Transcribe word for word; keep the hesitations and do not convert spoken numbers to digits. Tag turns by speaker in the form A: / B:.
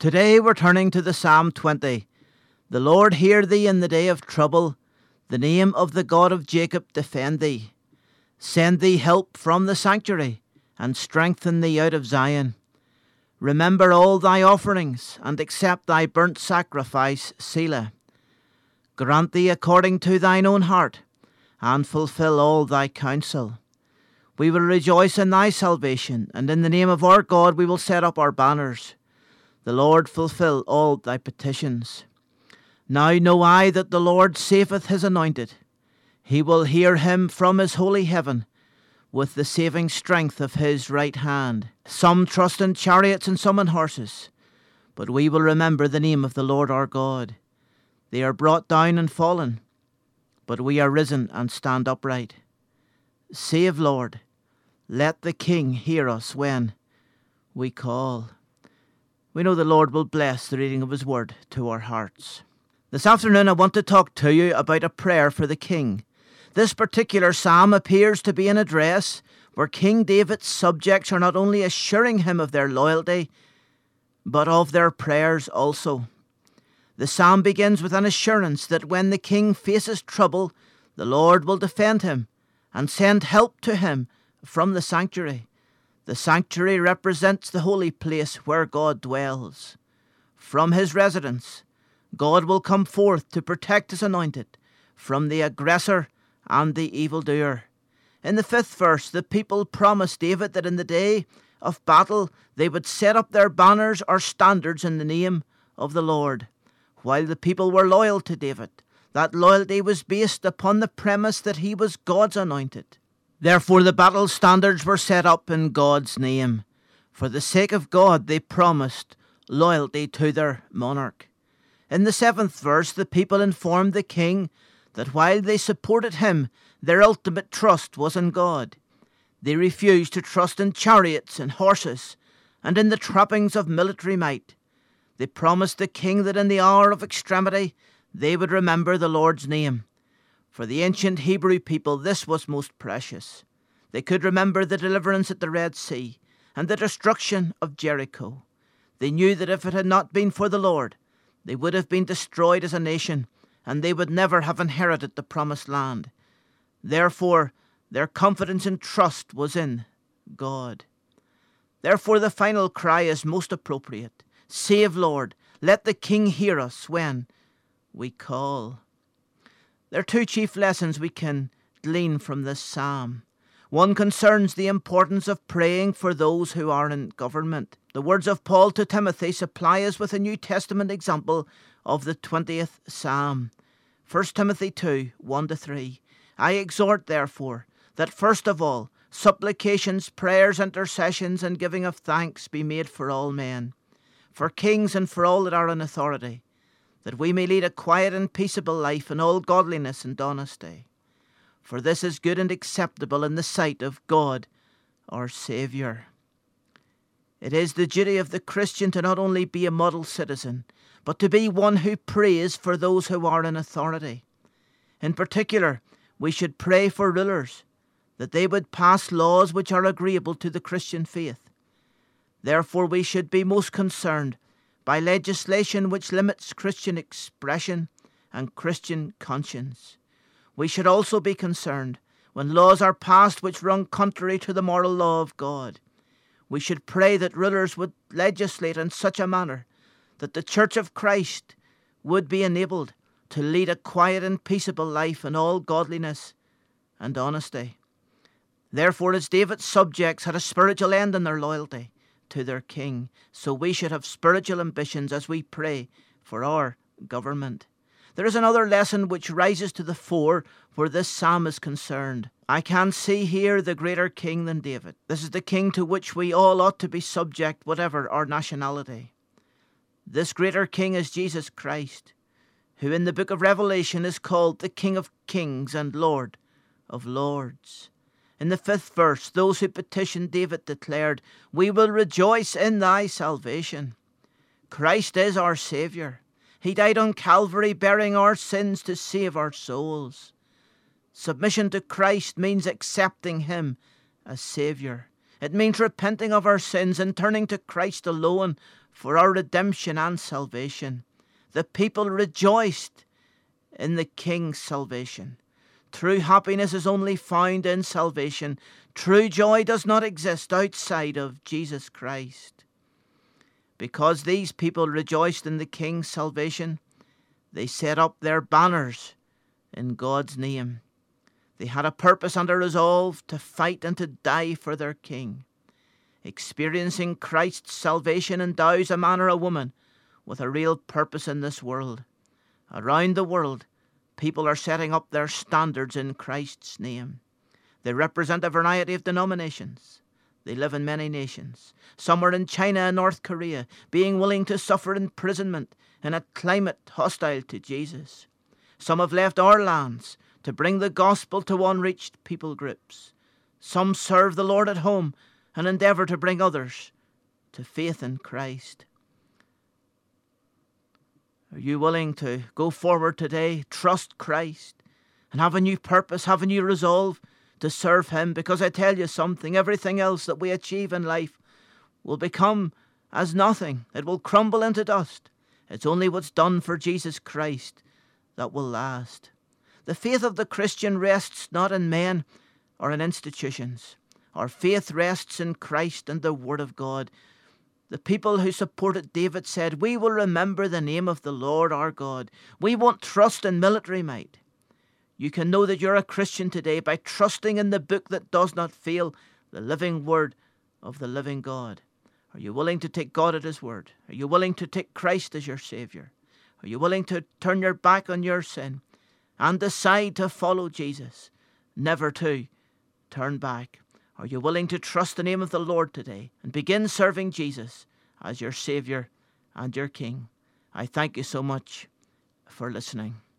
A: Today we're turning to the Psalm twenty. The Lord hear thee in the day of trouble. The name of the God of Jacob defend thee. Send thee help from the sanctuary, and strengthen thee out of Zion. Remember all thy offerings, and accept thy burnt sacrifice, Selah. Grant thee according to thine own heart, and fulfill all thy counsel. We will rejoice in thy salvation, and in the name of our God we will set up our banners. The Lord fulfill all thy petitions. Now know I that the Lord saveth his anointed. He will hear him from his holy heaven, with the saving strength of his right hand. Some trust in chariots and some in horses, but we will remember the name of the Lord our God. They are brought down and fallen, but we are risen and stand upright. Save, Lord, let the King hear us when we call. We know the Lord will bless the reading of his word to our hearts. This afternoon I want to talk to you about a prayer for the king. This particular psalm appears to be an address where King David's subjects are not only assuring him of their loyalty, but of their prayers also. The psalm begins with an assurance that when the king faces trouble, the Lord will defend him and send help to him from the sanctuary. The sanctuary represents the holy place where God dwells. From his residence, God will come forth to protect his anointed from the aggressor and the evildoer. In the fifth verse, the people promised David that in the day of battle they would set up their banners or standards in the name of the Lord. While the people were loyal to David, that loyalty was based upon the premise that he was God's anointed. Therefore the battle standards were set up in God's name. For the sake of God they promised loyalty to their monarch. In the seventh verse, the people informed the king that while they supported him, their ultimate trust was in God. They refused to trust in chariots and horses and in the trappings of military might. They promised the king that in the hour of extremity they would remember the Lord's name. For the ancient Hebrew people, this was most precious. They could remember the deliverance at the Red Sea and the destruction of Jericho. They knew that if it had not been for the Lord, they would have been destroyed as a nation, and they would never have inherited the promised land. Therefore, their confidence and trust was in God. Therefore, the final cry is most appropriate. Save, Lord, let the King hear us when we call. There are two chief lessons we can glean from this psalm. One concerns the importance of praying for those who are in government. The words of Paul to Timothy supply us with a New Testament example of the twentieth psalm. First Timothy two, one to three. I exhort, therefore, that first of all, supplications, prayers, intercessions, and giving of thanks be made for all men, for kings and for all that are in authority, that we may lead a quiet and peaceable life in all godliness and honesty. For this is good and acceptable in the sight of God, our Saviour. It is the duty of the Christian to not only be a model citizen, but to be one who prays for those who are in authority. In particular, we should pray for rulers, that they would pass laws which are agreeable to the Christian faith. Therefore, we should be most concerned by legislation which limits Christian expression and Christian conscience. We should also be concerned when laws are passed which run contrary to the moral law of God. We should pray that rulers would legislate in such a manner that the Church of Christ would be enabled to lead a quiet and peaceable life in all godliness and honesty. Therefore, as David's subjects had a spiritual end in their loyalty to their king, so we should have spiritual ambitions as we pray for our government. There is another lesson which rises to the fore where this psalm is concerned. I can see here the greater king than David. This is the king to which we all ought to be subject, whatever our nationality. This greater king is Jesus Christ, who in the book of Revelation is called the King of Kings and Lord of Lords. In the fifth verse, those who petitioned David declared, we will rejoice in thy salvation. Christ is our Saviour. He died on Calvary, bearing our sins to save our souls. Submission to Christ means accepting him as Saviour. It means repenting of our sins and turning to Christ alone for our redemption and salvation. The people rejoiced in the King's salvation. True happiness is only found in salvation. True joy does not exist outside of Jesus Christ. Because these people rejoiced in the King's salvation, they set up their banners in God's name. They had a purpose and a resolve to fight and to die for their King. Experiencing Christ's salvation endows a man or a woman with a real purpose in this world. Around the world, people are setting up their standards in Christ's name. They represent a variety of denominations. They live in many nations. Some are in China and North Korea, being willing to suffer imprisonment in a climate hostile to Jesus. Some have left our lands to bring the gospel to unreached people groups. Some serve the Lord at home and endeavour to bring others to faith in Christ. Are you willing to go forward today, trust Christ, and have a new purpose, have a new resolve to serve Him? Because I tell you something, everything else that we achieve in life will become as nothing. It will crumble into dust. It's only what's done for Jesus Christ that will last. The faith of the Christian rests not in men or in institutions. Our faith rests in Christ and the Word of God. The people who supported David said, "We will remember the name of the Lord our God. We won't trust in military might." You can know that you're a Christian today by trusting in the book that does not fail, the living Word of the living God. Are you willing to take God at His word? Are you willing to take Christ as your Saviour? Are you willing to turn your back on your sin and decide to follow Jesus, never to turn back? Are you willing to trust the name of the Lord today and begin serving Jesus as your Saviour and your King? I thank you so much for listening.